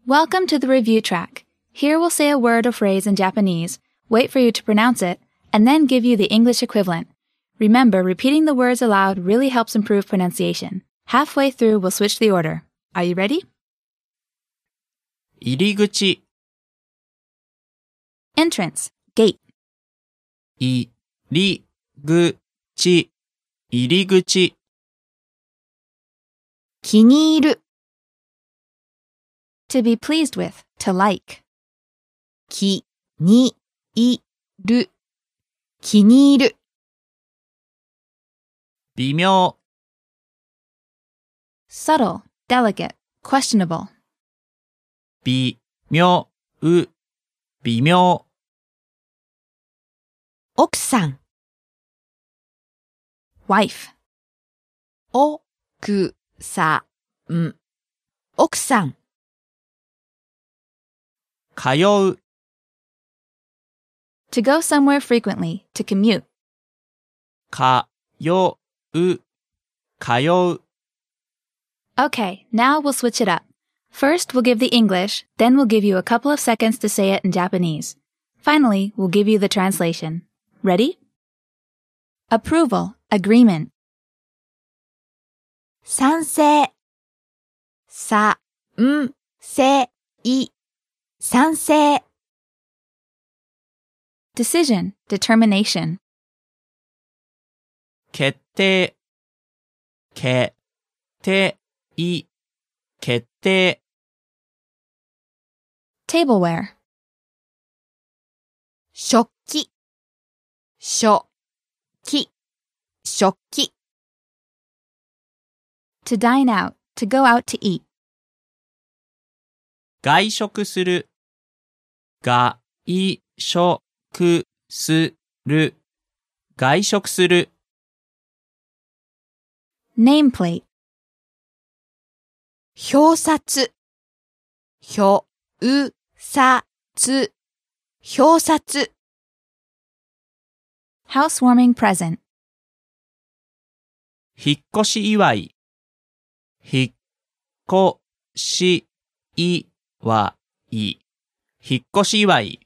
Welcome to the review track. Here we'll say a word or phrase in Japanese, wait for you to pronounce it, and then give you the English equivalent. Remember, repeating the words aloud really helps improve pronunciation. Halfway through, we'll switch the order. Are you ready? 入り口 Entrance, gate. 入り口入り口気に入る To be pleased with, to like. 気に入る気に入る微妙 Subtle, delicate, questionable. 微妙微妙奥さん Wife, 奥さん奥さん通う to go somewhere frequently, to commute. 通う通う Okay, now we'll switch it up. First, we'll give the English, then we'll give you a couple of seconds to say it in Japanese. Finally, we'll give you the translation. Ready? Approval, agreement. 賛成賛成賛成 Decision, determination. 決定決定決定 Tableware, 食器食器食器 to dine out, to go out to eat. 外食する外食する外食する Nameplate, 表札表札表札 housewarming present. 引っ越し祝い引っ越し祝い引っ越し祝い